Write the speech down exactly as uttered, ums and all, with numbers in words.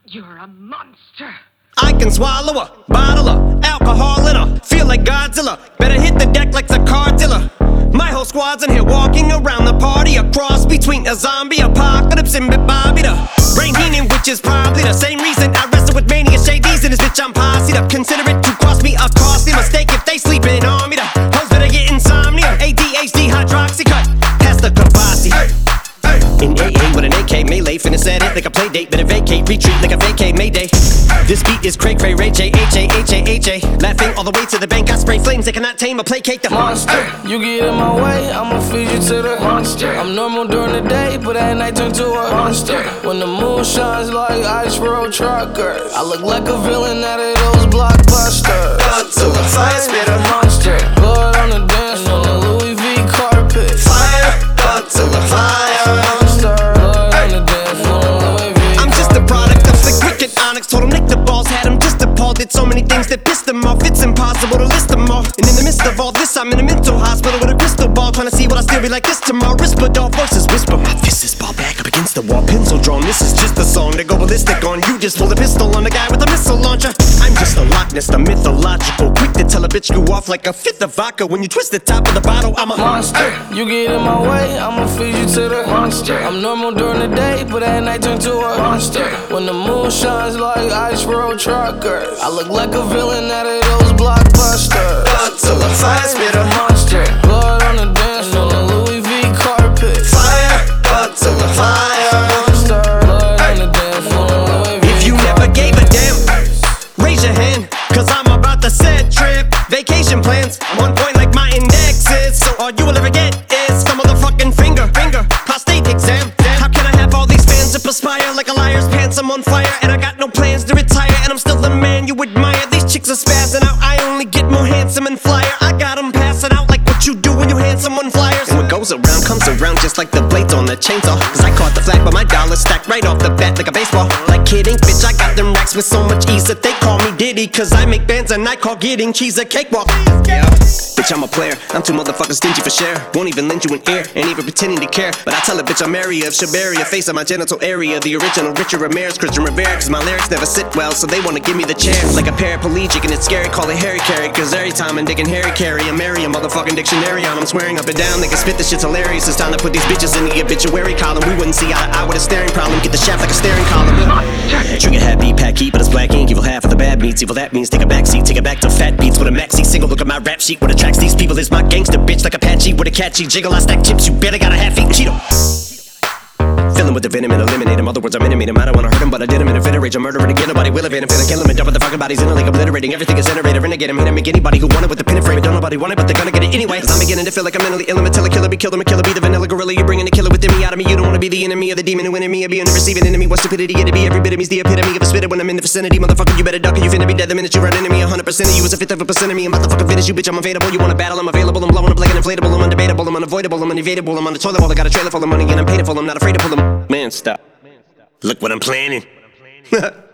You're a monster. I can swallow a bottle of alcohol in her. Feel like Godzilla. Better hit the deck like the car dealer. My whole squad's in here walking around the party. A cross between a zombie apocalypse and Bobby the Brain Heenan, which is probably the same reason I wrestle with mania shades in this bitch. I'm posse up. Consider it to cost me a costly mistake if they sleeping on me. The hoes better get insomnia. A D H D hydroxy cut. Pass the Kavasi. In A A with an A K melee, finna set it like a play date. Better vacate, retreat like a vacate mayday. This beat is cray cray, Ray J, H A, H A, H A. Laughing all the way to the bank, I spray flames. They cannot tame or placate the monster. You get in my way, I'ma feed you to the monster. I'm normal during the day, but at night turn to a monster. When the moon shines like ice road truckers, I look like a villain out of those blockbusters. Blood to the fire, spit a monster. Blood on the dance floor, the Louis V carpet. Fire, blood to the fire. Told him lick the balls, had him just appalled. Did so many things that pissed him off. It's impossible to list them all. And in the midst of all this, I'm in a mental hospital with a crystal ball, trying to see what I still be like this tomorrow. Whisper dog voices whisper. My fist is ball back up against the wall, pencil drawn. This is just a song to go ballistic on. You just pull a pistol on the guy with a missile launcher. I'm just a Loch Ness, the mythological. Quick to tell a bitch you off like a fifth of vodka. When you twist the top of the bottle, I'm a monster. You get in my way, I'ma feed you to the monster. I'm normal during the day, but at night turn to a monster. When the moon shines like ice road truckers, I look like a villain out of those blockbusters. Blood to the fire, spit a monster. Blood on the dance floor, the Louis V carpet. Fire, blood to the fire. Monster. Blood on the dance floor, Louis V. If you never gave a damn, raise your hand, cause I'm about to set trip. Vacation plans, I'm on point like my index is. So all you will ever get is the motherfucking finger, finger, prostate exam. Damn. How can I have all these fans that perspire like a liar's pants? I'm on fire and I got no plans to retire, and I'm still the man you admire. These chicks are spazzing out, I only get more handsome and flyer. I got them passing out like what you do when you hand someone flyers. And what goes around comes around just like the blades on the chainsaw. Cause I caught the flag but my dollar stacked right off the bat like a baseball. Like kidding, bitch, I got them racks with so much ease that they call me Diddy. Cause I make bands and I call getting cheese a cakewalk. Yeah, bitch, I'm a player, I'm too motherfucking stingy for share. Won't even lend you an ear, ain't even pretending to care. But I tell a bitch I'm area of Shabaria, face of my genital area. The original Richard Ramirez, Christian Rivera. Cause my lyrics never sit well, so they wanna give me the chair. Like a paraplegic and it's scary, call it Harry Carry. Cause every time I'm digging Harry Carry, I marry a motherfucking dictionary on. I'm swearing up and down, they can spit this shit's hilarious. It's time to put these bitches in the obituary column. We wouldn't see eye to eye with a staring problem. Get the shaft like a staring column. Trigger happy, pack heat, but it's black ink. Evil half of the bad meats, evil that means take a backseat. Take it back to fat beats with a maxi single. Look at my rap sheet, what attracts these people is my gangster bitch. Like Apache with a catchy jiggle. I stack chips, you better got a half-eaten Cheeto. Fill him with the venom and eliminate him. Other words, I'm intimate him. I don't wanna hurt him, but I did him in a fit of rage. I'm murdering again, nobody will evade him. Finna kill him and dump the fucking bodies in a lake, obliterating everything is iterator. Renegade him, hit him, make anybody who want it with the pin and frame. Don't nobody want it, but they're gonna get it anyway. Cause I'm beginning to feel like I'm mentally ill. I'm a killer, killer, be killed, I'm a killer, be the vanilla gorilla. You're bringing the killer within me out of me. You don't wanna be the enemy of the demon who in me. Or be in the receiving enemy. What stupidity it'd be. Every bit of me's the epitome of a spitter when I'm in the vicinity. Motherfucker, you better duck or you finna be dead the minute you run into me. A hundred percent of you is a fifth of a percent of me. I'm about to fucking finish you, bitch. I'm available. You wanna battle? I'm available. I'm blowing up like an inflatable. I'm undebatable. I'm unavoidable. I'm unevadable. I'm on the toilet bowl. I got a trailer full of money and I'm paid for. I'm not afraid to pull them. Man, stop. Look what I'm planning.